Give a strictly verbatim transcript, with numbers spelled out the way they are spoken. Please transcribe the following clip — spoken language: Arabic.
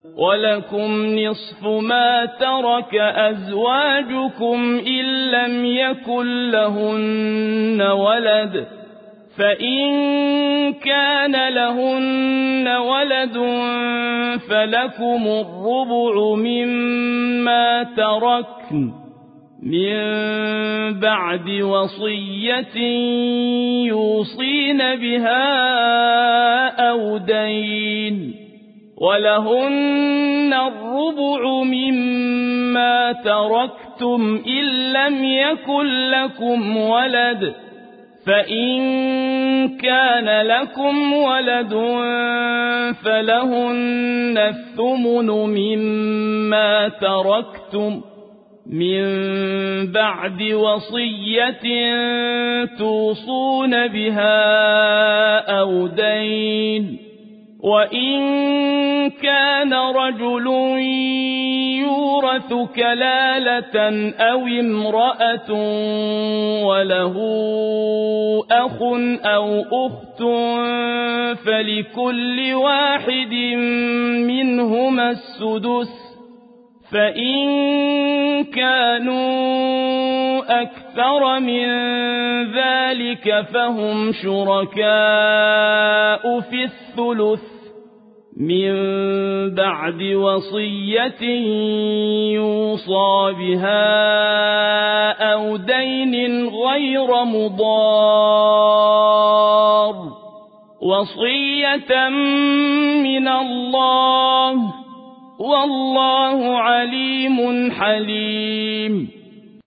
ولكم نصف ما ترك أزواجكم إن لم يكن لهن ولد، فإن كان لهن ولد فلكم الربع مما تركن من بعد وصية يوصين بها أو دين، ولهن الربع مما تركتم إن لم يكن لكم ولد، فإن كان لكم ولد فلهن الثمن مما تركتم من بعد وصية توصون بها أو دين، وإن كان رجل يورث كلالة أو امرأة وله أخ أو أخت فلكل واحد منهما السدس، فإن كانوا أكثر من ذلك فهم شركاء في الثلث من بعد وصية يوصى بها أو دين غير مضار، وصية من الله، والله عليم حليم.